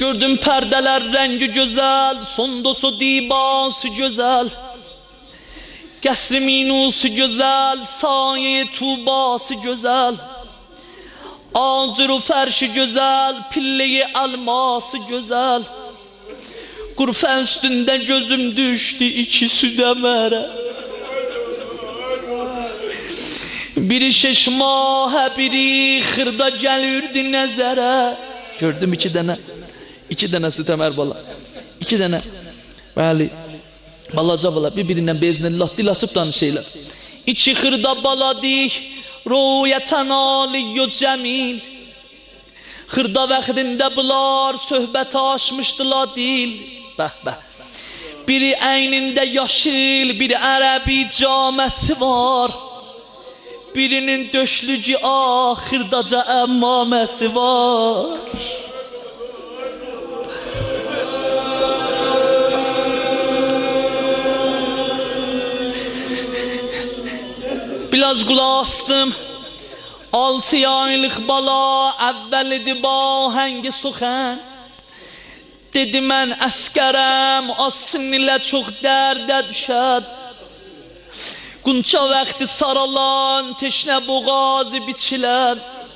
Gördüm perdeler rengi güzel, sondosu dibası güzel. Qəsr-i minusu güzel, saye tubası güzel. Azır-u ferşi güzel, pille-i elması güzel. Qurfə üstündə gözüm düşdü, ikisi də mərə. Biri şeşmahə, biri xırda gəlirdi nəzərə. Gördüm iki dənə süt əmər bala. İki dənə, bəli, balaca bala, bir-birindən beznəllah, dil açıb danışıyla. İki xırda baladik, ruyətən aliyyü cəmil. Xırda vaxtində bunlar söhbət açmışdılar dil. Bəh, bəh. Biri əynində yaşıl, biri ərəbi caməsi var. Birinin döşlücü xırdaca əmmaməsi var. Biraz qulaq astım. 6 aylıq bala əvvəl idi bahəngi suxən. Dedi mən əskərəm, asın ilə çox dərdə düşəd. Qunça vaxtı saralan, teşnə boğazı biçilən.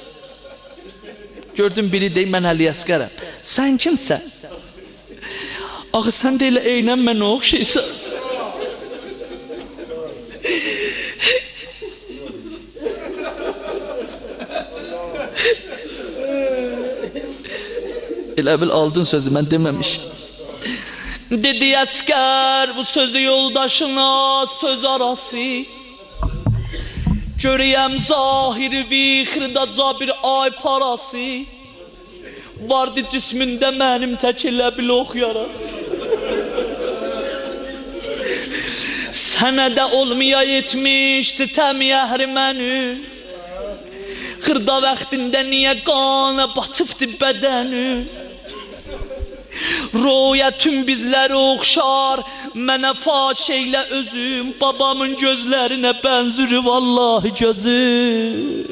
Gördüm biri deyim mən Əli Əskərəm. Sən kimsən? Axı sən də elə eynən mənə oxşaysan. Elə bil aldın sözü, mən deməmişim. Dedi Əskər bu sözü yoldaşına söz arası. Görəyəm zahiri xırdaca bir ay parası. Vardı cismində mənim tək elə bil ox yarası. Sənə də olmaya yetmiş sitəm yəhri məni. Xırda vaxtində niyə qana batıbdı bədəni. Röyətüm bizləri oxşar, mənə faş eylə özüm. Babamın gözlərinə bənzür vallahi gözüm.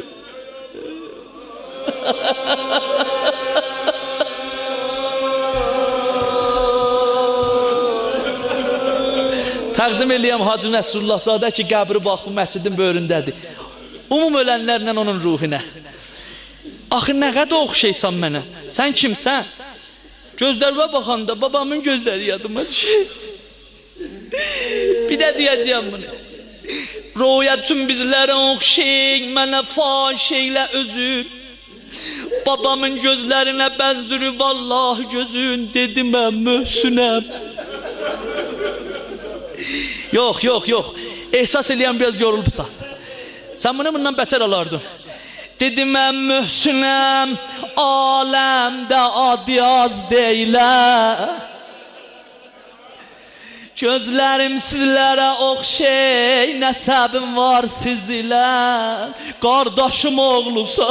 Təqdim eləyəm Hacı Nəsrullahzadə ki, qəbri bax bu məscidin böyründədir. Umum ölənlərlə onun ruhinə. Axı nə qədər oxşaysan mənə? Sən kimsən? Gözlərime baxanda babamın gözləri yadıma düşür. Bir də deyəcəyəm bunu. Röyətüm bizlərə oxşayın, mənə faş eylə özün. Babamın gözlərinə bənzür vallahi gözün. Dedim mən möhsünəm. Yox, yox, yox. Ehsas eləyən biraz yorulubsan. Sən bundan bətər alardın. Dedim mən möhsünəm, aləmdə adi az deyilə. Gözlərim sizlərə oxşey, nəsəbim var siz ilə. Qardaşım oğlusa.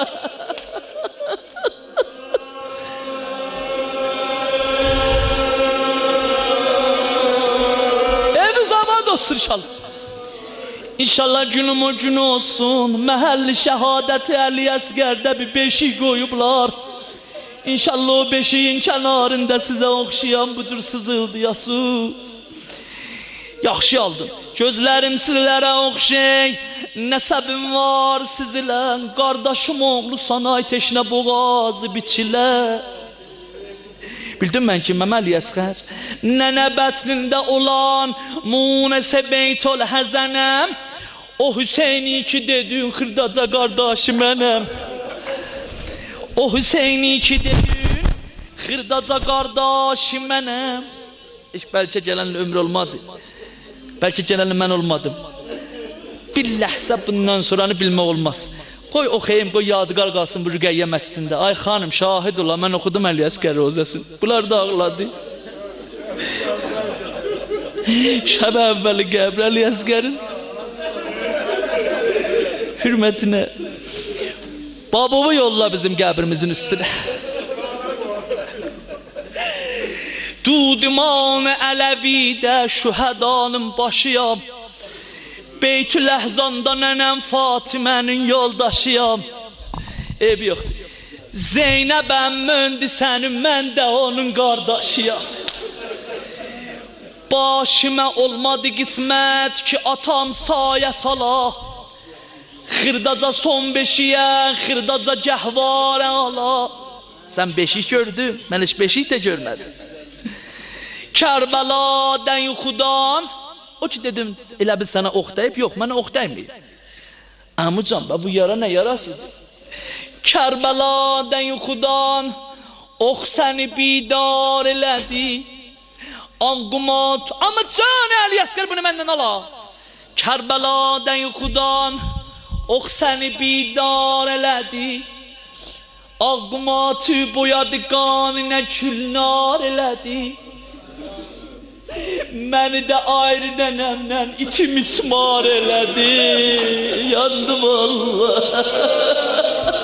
Evi zaman dostur inşallah. İnşallah günüm o gün olsun. Məhəlli şəhadəti Əli Əskərdə bir beşik qoyublar. İnşallah o beşiyin kənarında sizə oxşayan bu cür sızıldayasız. Yaxşı aldın. Gözlərim sizlərə oxşay, nəsəbim var siz ilə. Qardaşım oğlu sana teşnə boğazı biçilə. Bildin mən kiməm Əli Əskər? Nənə bətlində olan Munəsə Beytol Həzənəm. O Hüseyni ki dedin xırdaca qardaşı mənəm. O Hüseyni ki dedin xırdaca qardaşı mənəm. Heç bəlkə gələnlə ömür olmadı. Bəlkə gələnlə mən olmadım. Bir ləhzə bundan sonranı bilmək olmaz. Qoy oxuyayım, qoy yadigar qalsın bu Rüqəyyə məscidində. Ay xanım, şahid ola, mən oxudum Əli Əskər rozəsini. Bunlar da ağladı. Şəb əvvəli qəbr Əli Əskərin hürmətinə babamı yolla bizim qəbrimizin üstünə. Dudiman-ı Ələvidə şühədanın başıyam. Beytül Əhzanda nənəm Fatimənin yoldaşıyam. Eyb yoxdur. Zeynəb əmmöndü sənin, mən də onun qardaşıyam. Başıma olmadı qismət ki atam saya sala. Xırdaca son beşiyə, xırdaca gəhvarə ala. Sən beşik gördün, mən heç beşik də görmədim. Kərbəladən yuxudan, o ki dedim, elə bil sənə ox dəyib, yox, mənə ox dəyməyib. Əmucan, bu yara nə yarasıdır? Kərbəladən yuxudan, ox səni bidar elədi. Anqumat, amma can Əli Əsgər bunu məndən ala. Kərbəladən yuxudan, ox səni bidar elədi. Anqumatı boyadı qanına külnar elədi. Məni də ayrı nənəmlə iki mismar elədi. Yandım Allah.